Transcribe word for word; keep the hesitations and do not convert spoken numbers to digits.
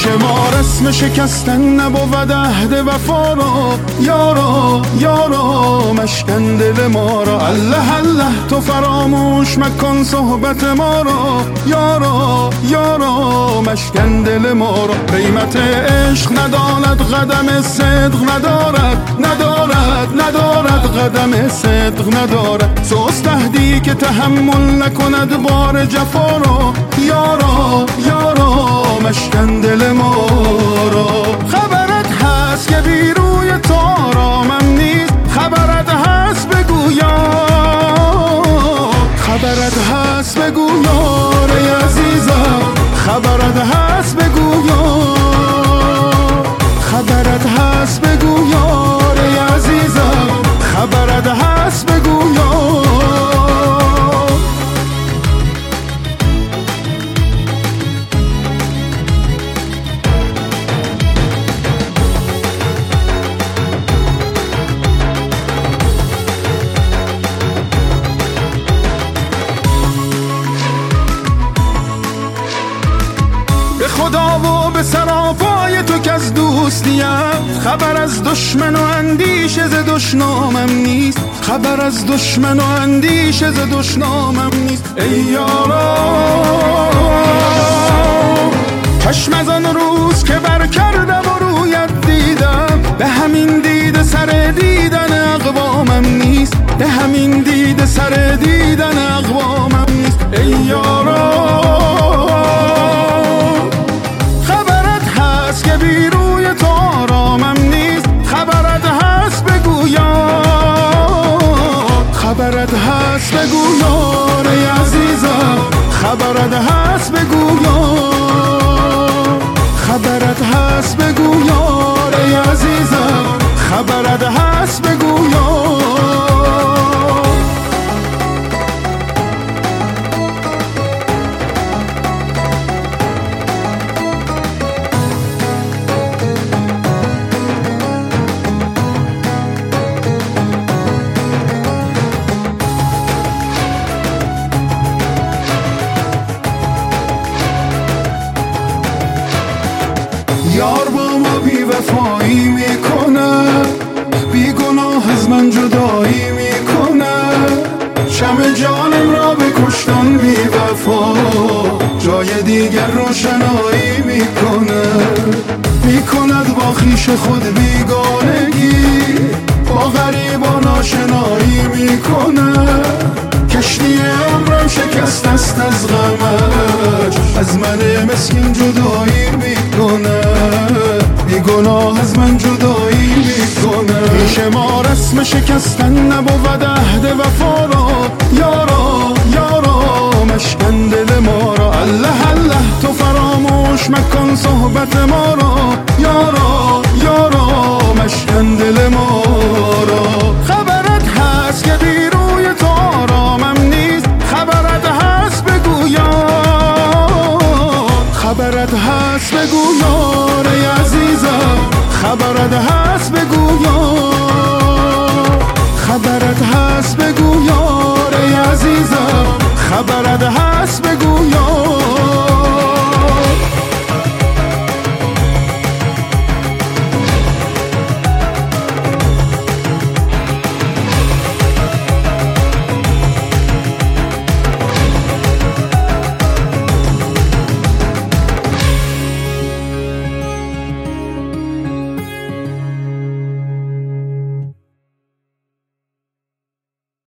پیش ما رسم شکستن نبود عهد وفا را، یارا یارا مشکن دل ما را. الله الله تو فراموش مکن صحبت ما را، یارا یارا مشکن دل ما را. قیمت عشق نداند قدم صدق ندارد، ندارد ندارد قدم صدق ندارد. سوست عهدی که تحمل نکند بار جفا را، یارا یارا مشکن دل ما را. خبرت هست که بی روی تو آرامم نیست، خبرت هست بگو یا، خبرت هست بگو یار عزیزم، خبرت هست بگو یا، خبرت هست بگو یار عزیزم، خبرت هست بگو یا. خدا و به سراپای تو که از دوستیم، خبر از دشمن و اندیشه ز دشنامم نیست، خبر از دشمن و اندیشه ز دشنامم نیست. ای یارا چشم از آن روز که بر کردم و رویت دیدم، به همین دید سر دیدن اقوامم نیست، به همین دید سر دیدن اقوامم نیست. ای یارا که بی روی تو آرامم نیست، خبرت هست بگو یا، خبرت هست بگو یار عزیزم، خبرت هست بگو یا، خبرت هست بگو یار عزیزم، خبرت هست بگو یا. یار با ما بی وفایی میکنه، بی گناه از من جدایی میکنه، شمع جانم را به کشتن بی وفا، جای دیگر روشنایی میکنه. میکند با خویش خود بیگانگی، با غریبان آشنایی میکنه. کشتی عمرم شکست است از غمش، از من مسکین جدایی میکنه، بی گناه از من جدایی میکنه. پیش ما رسم شکستن نبود عهد وفا را، یارا یارا مشکن دل ما را. الله الله تو فراموش مکن صحبت ما را، یارا یارا مشکن دل ما را. خبرت هست که بی روی تو آرامم نیست، خبرت هست بگو یا، خبرت هست بگو یا.